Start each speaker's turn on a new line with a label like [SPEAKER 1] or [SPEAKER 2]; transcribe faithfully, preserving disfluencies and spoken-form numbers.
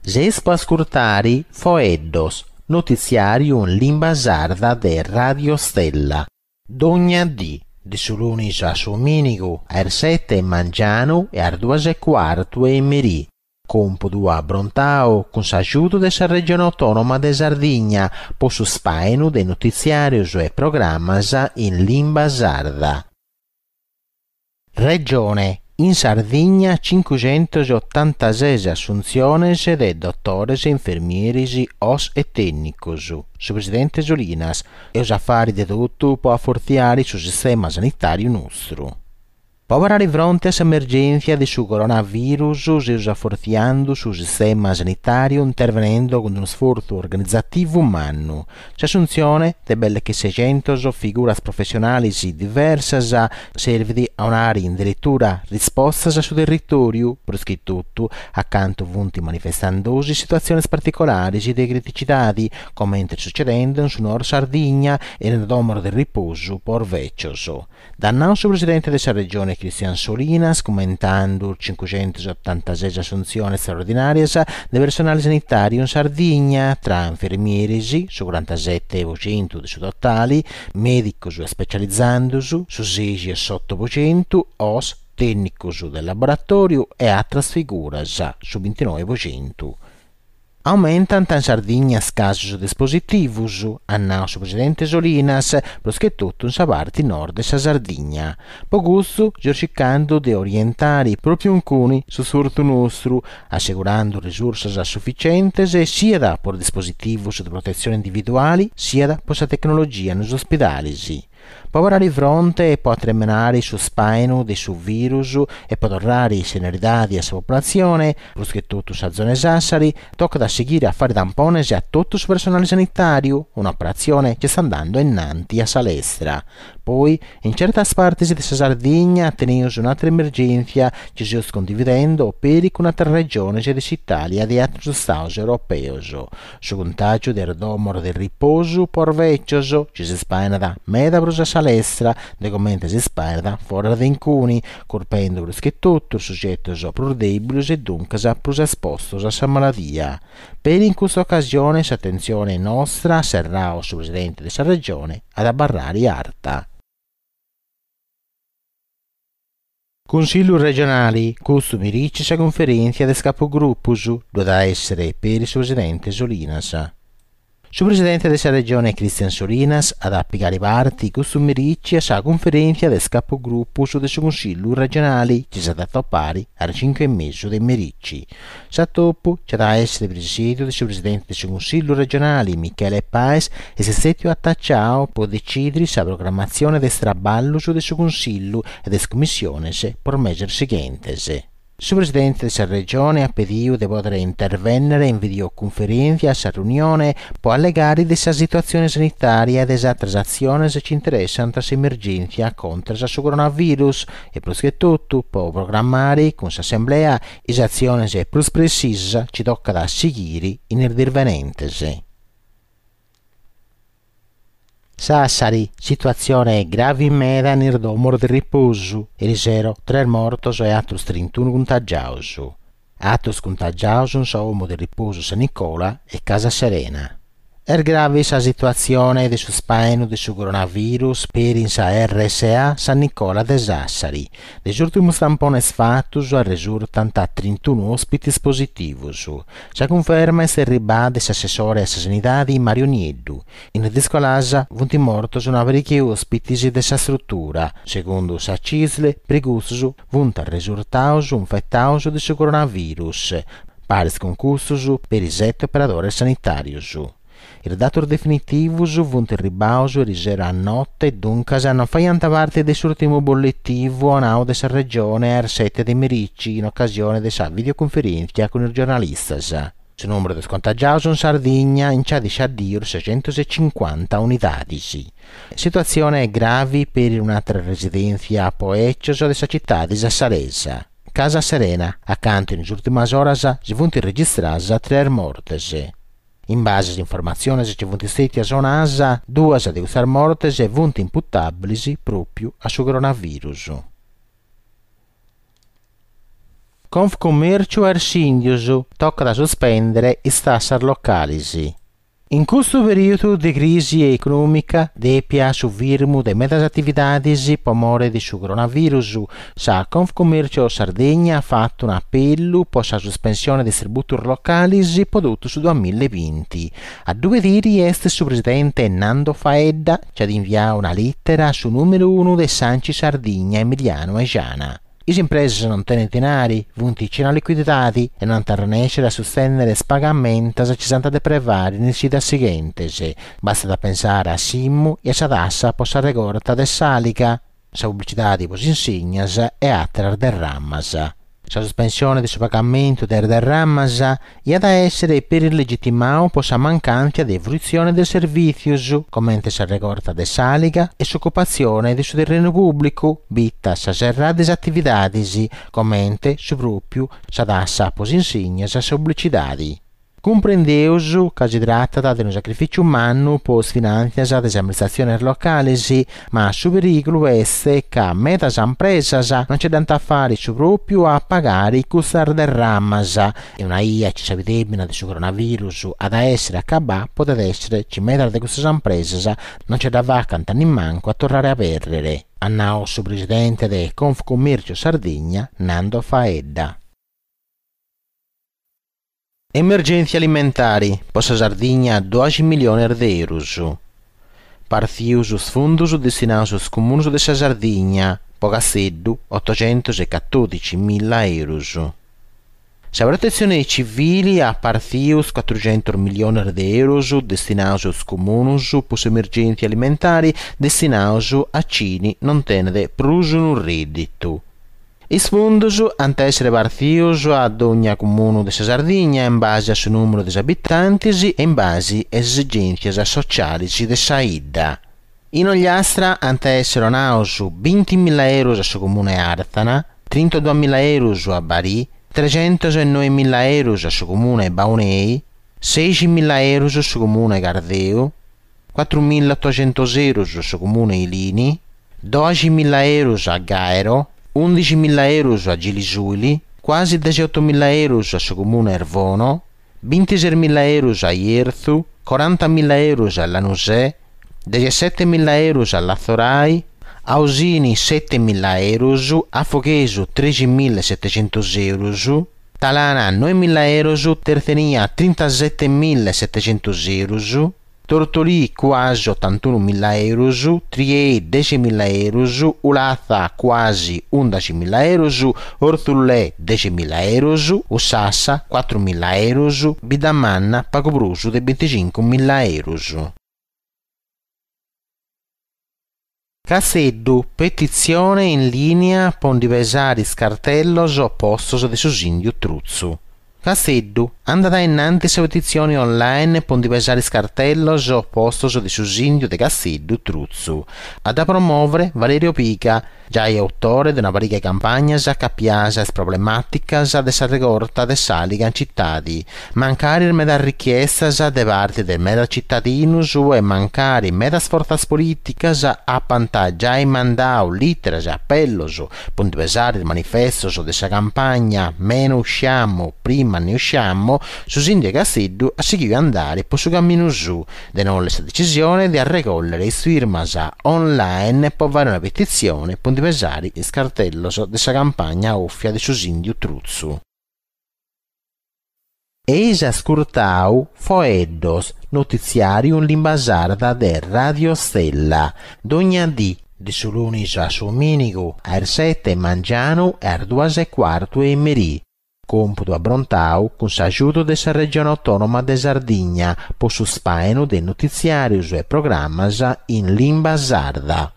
[SPEAKER 1] Gespo ascoltare Foeddos, notiziario in lingua sarda de Radio Stella. Dogna di, di sulunis a Sominigu, a sette mangiano e a due e quarto e merì. Compo dua Brontao, con s'aiuto della regione autonoma de Sardegna, po su spainu de notiziarios e programmas in lingua sarda. Regione. In Sardegna cinquecentottantasei assunziones de dottores e infermieris os e tecnicos, su presidente Solinas, e os affari de tutto può afforziare sul sistema sanitario nostro. Povera di fronte all'emergenza di su coronavirus, si usa forziando sul sistema sanitario intervenendo con uno sforzo organizzativo umano. L'assunzione di belle che seicento figure professionali diverse serve a un'area addirittura risposta sul territorio, perché tutto accanto a punti manifestandosi situazioni particolari di criticità, come sta succedendo su Nord Sardegna e nel Domoro del Riposo por Vecchioso. Dal nostro presidente della regione Cristian Solinas, commentando cinquecentottantasei assunzioni straordinarie di personale sanitario in Sardegna, tra infermieri su quarantasette per cento su totali, medico su specializzandosi su sei e otto per cento, os tecnico su del laboratorio e altre figure su ventinove per cento. Aumentano in Sardegna scasos dispositivos, annaus su presidente Solinas, perché tutto in sa parte nord della Sardegna. Pogusto, cercando di orientare proprio alcuni su sorto nostro, assicurando risorse sufficienti sia da per dispositivos di protezione individuali, sia da per la tecnologia negli ospedali. Povera di fronte e può terminare su spaino di su virus e può tornare serenità di essa popolazione, perché tutto sa zone sassari, tocca da seguire a fare tampones a tutto il personale sanitario, un'operazione che sta andando innanti a Salestra. Poi, in certe parti di Sardegna, teniamo un'altra emergenza che si sta condividendo per un'altra regione dell'Italia di altri stati europei. Su contagio del Domoro del Riposo por Vecchioso, ci si spaina da Medabros a Salestra, de commenti si spaina fuori da incuni, colpendo che tutto il soggetto è più debole e dunque più esposto a questa malattia. Per in questa occasione, l'attenzione nostra sarà al presidente della regione ad abbarrare Arta. Consiglio regionali, costumi ricci a conferenza del capogruppo, dovrà essere per il presidente Solinas. Il presidente della regione Cristian Solinas ad applicare parti costumi ricci a conferenza del capogruppo del consiglio regionale che si è dato pari alle cinque e mezzo dei mericci. Sattopo c'è da essere presieduto del presidente del consiglio regionale Michele Paes e si è stato attacciato per decidere la programmazione del straballo del suo consiglio e delle commissioni per mesi seguenti. Il presidente della regione ha pedito di poter intervenire in videoconferenza a riunione per allegare della situazione sanitaria e delle altre azioni che ci interessano tra l'emergenza contro il coronavirus e perché tutto può programmare con l'assemblea le azioni più precise ci tocca da seguire in intervenenti. Sassari, situazione grave in meda nel Domoro del Riposo, e risero tre mortos e altri trentuno contagiati. Altri contagiati sono del Riposo San Nicola e Casa Serena. È grave la situazione del spaino del coronavirus per in sa R S A San Nicola de Sassari. Degli ultimi stamponi fatti risultano trentuno ospiti positivi. Si conferma e si ribadisce l'assessore alla sanità di Mario Nieddu. In discolasa, venti morti sono parecchi ospiti della struttura. Secondo la Cisle, pregustosi, venti risultati infettati del coronavirus. Pari concussos per i sette operatori sanitari. Il dato definitivo vunto il ribauso risero a notte e dunque non fa parte dell'ultimo bollettivo a della regione a sette dei mericci in occasione della videoconferenza con i giornalisti. Il numero di scontagiati in Sardegna in c'è di sciadir seicentocinquanta unità. Situazione grave per un'altra residenza a Poeccios della città di Sassaresa. Casa Serena, accanto in ultime ore si vunti registrare tre morti. In base alle informazioni che sono state a zona asa, due di queste morti sono imputabili proprio al coronavirus. Confcommercio Arsindius tocca da sospendere i tasse locali. In questo periodo di crisi economica, deppia subirmu de medas attivitadis per more di su coronavirus, sa Confcommercio Sardegna ha fatto un appello per la sospensione dei tributi locali prodotti su duemilaventi. A due diri est su presidente Nando Faedda ci ha inviato una lettera su numero uno dei Sanci Sardegna Emiliano Egiana. Le imprese non tengono denari, vunticino liquidità e non riescono a sostenere i pagamenti che ci sono da prevare nel sito seguente. Basta da pensare a Simmu e a Sadassa per la regorta de Salica, la pubblicità di pos insignas e altre derrammas. La sospensione del pagamento delle derrammas è da essere per illegittimato per la mancanza di fruizione del servizio, come la regorta de Salica e l'occupazione del suo terreno pubblico, bitta sa serrade attività, come su proprio sa dassa pos insignas a pubblicità. Comprendeus che si tratta di un sacrificio umano per finanziare le amministrazioni locali, ma su pericolo è che metas imprese non c'è tanto a fare su proprio a pagare i costi del rammas e una I A ci si vede di su coronavirus ad essere accabà potrebbe essere ci mettere di queste imprese non c'è da vacante in manco a tornare a perdere. Annao su presidente del Confcommercio Sardegna Nando Faedda. Emergenze alimentari, possa Sardegna dodici milioni di euro. Partius os fundos destinados aos comuns de Sardegna, Pogasseddu, ottocentoquattordici mila euro. La protezione civile ha partius quattrocento milioni di euro destinados aos comuns per emergenze alimentari destinados a cini non tenere pruso un reddito. I fondos hanno essere partidos ad ogni comune di Sardegna in base al numero di abitanti e in base alle esigenze sociali di Saida. In Ogliastra hanno essere naus ventimila euro al comune Artana, trentaduemila euro a Bari, trecentonovemila euro al comune Baunei, seimila euro al comune Gardeo, quattromilaottocento euro al comune Ilini, dodicimila euro a Gaero, undicimila euro a Gilisuli, quasi diciottomila euro al comune Ervono, ventiseimila euro a Ierzu, quarantamila euro a Lanusè, diciassettemila euro a Lazzorai, a Osini settemila euro, a Foghesu tredicimilasettecento euro, Talana novemila euro, Tertenia trentasettemilasettecento euro, Tortolì quasi ottantunomila euro, Triei decimila euro, Ulazza quasi undicimila euro, Orzullè decimila euro, Ussassa quattromila euro, Bidamanna pago bruso di venticinquemila euro. Casseddu, petizione in linea per diversari scartellos oppostos di Susindio Truzzu. Casseddu, andata innanzi le petizioni online per diversari scartellos oppostos di Susindio de Casseddu Truzzu. Ad a promuovere Valerio Pica, già è autore di una varia campagna che cappiasa le problematiche della regorta de Salica in cittadi, mancare il meda richiesta da parte del meda cittadinus e mancare meda forze politiche a pantaggiare mandau littere e appellos per diversari manifestos della campagna meno usciamo, prima ne usciamo, Susindio Casseddu a seguire andare per su cammino su, de non la decisione di arrecogliere le firmas online per fare una petizione per diversari i scartellos della campagna offia di Susindio Truzzu. Eis ascoltau Foeddos, notiziarium limbasarda de Radio Stella, d'ogna dì, di su lunis a su minigu, ar sette mangiano e ar duas e quarto e merì. Computo a Brontau con s'aiuto della regione autonoma de Sardegna, per su spaino dei notiziarius e programmas in lingua sarda.